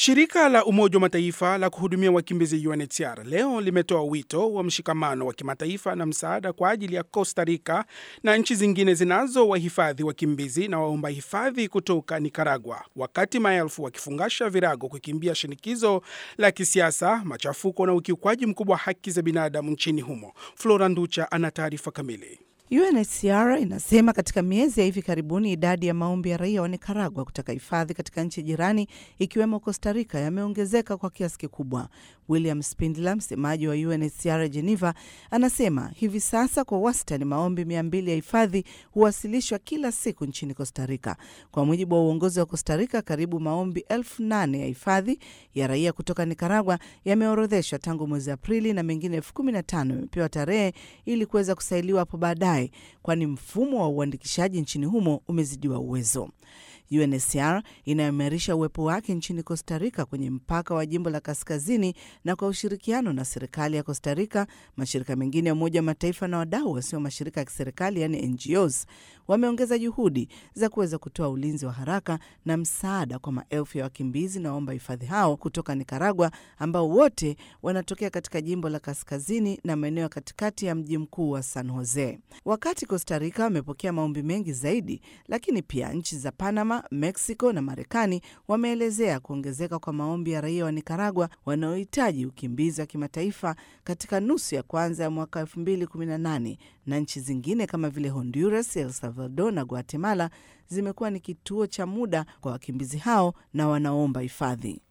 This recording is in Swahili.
Shirika la Umoja wa Mataifa la kuhudumia wakimbizi UNHCR leo limetoa wito wa mshikamano wa kimataifa na msaada kwa ajili ya Costa Rica na nchi zingine zinazowahifadhi wakimbizi na waomba hifadhi kutoka Nicaragua, wakati maelfu wakifungasha virago kukimbia shinikizo la kisiasa, machafuko na ukiukwaji mkubwa wa haki za binadamu nchini humo. Flora Nducha ana taarifa kamili. UNHCR inasema katika miezi ya hivi karibuni idadi ya maombi ya raia wa Nicaragua kutaka hifadhi katika nchi jirani ikiwemo Costa Rica yameongezeka kwa kiasi kikubwa. William Spindler, msemaji wa UNHCR Geneva, anasema hivi sasa kwa wastani maombi 200 ya hifadhi huwasilishwa kila siku nchini Costa Rica. Kwa mujibu wa uongozi wa Costa Rica, karibu maombi 8,000 ya hifadhi ya raia kutoka Nicaragua yameorodheshwa tangu mwezi Aprili na mengine 15,000 yamepewa tarehe ili kuweza kusailiwa hapo baadaye, kwani mfumo wa uandikishaji nchini humo umezidiwa uwezo. UNHCR inaimarisha uwepo wake nchini Costa Rica kwenye mpaka wa jimbo la kaskazini, na kwa ushirikiano na serikali ya Costa Rica, mashirika mengine ya Umoja wa Mataifa na wadau wasio mashirika ya kiserikali yani NGOs wameongeza juhudi za kuweza kutoa ulinzi wa haraka na msaada kwa maelfu ya wakimbizi na waomba hifadhi hao kutoka Nicaragua, ambao wote wanatokea katika jimbo la kaskazini na maeneo ya katikati ya mji mkuu wa San Jose. Wakati Costa Rica wamepokea maombi mengi zaidi, lakini pia nchi za Panama, Mexico na Marekani wameelezea kuongezeka kwa maombi ya raia wa Nicaragua wanaohitaji ukimbizi wa kimataifa katika nusu ya kwanza ya mwaka 2018, na nchi zingine kama vile Honduras, El Salvador na Guatemala zimekuwa ni kituo cha muda kwa wakimbizi hao na wanaomba hifadhi.